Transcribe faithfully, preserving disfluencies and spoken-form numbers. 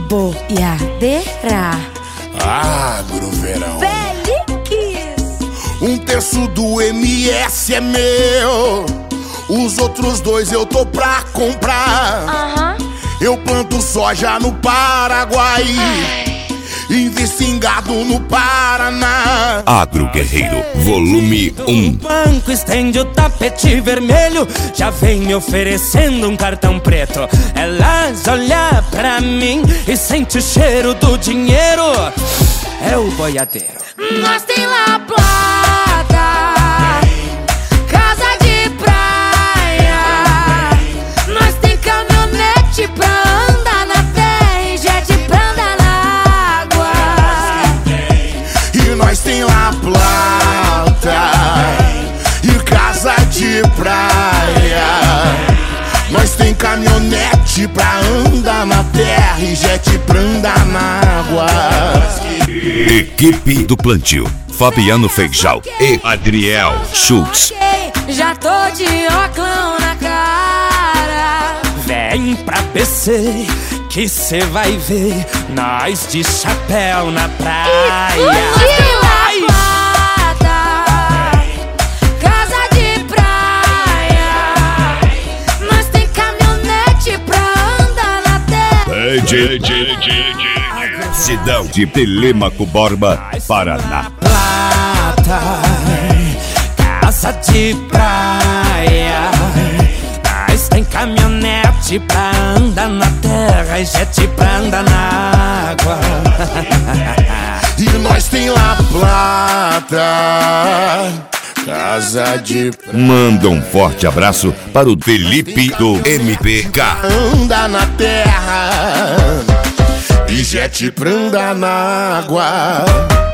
boiadeira. Agroverão. Feliz. Um terço do M S é meu, os outros dois eu tô pra comprar. Aham. Eu planto soja no Paraguai, invisto em gado no Paraná. Agro Guerreiro, volume um. O banco estende o tapete vermelho, já vem me oferecendo um cartão preto. Elas olham pra mim e sente o cheiro do dinheiro. É o boiadeiro. Nós tem lá plata, casa de praia. Nós tem caminhonete pra andar na terra e jet pra andar na água. E nós tem lá plata e casa de praia. Nós tem caminhonete pra andar na terra e jet pra andar na água. Equipe do Plantio: Fabiano Feijal e Adriel Schultz. Já tô de óculos na cara. Vem pra B C que cê vai ver nós de chapéu na praia. Ai. Plata, casa de praia. Nós tem caminhonete pra andar na terra. Cidão de Telêmaco Borba, Paraná. Plata, casa de praia. Nós tem caminhonete pra andar na terra e jet pra andar na água. E nós tem lá plata, casa de praia. Manda um forte abraço para o Felipe do M P K. Anda na terra e jet pra andar na água.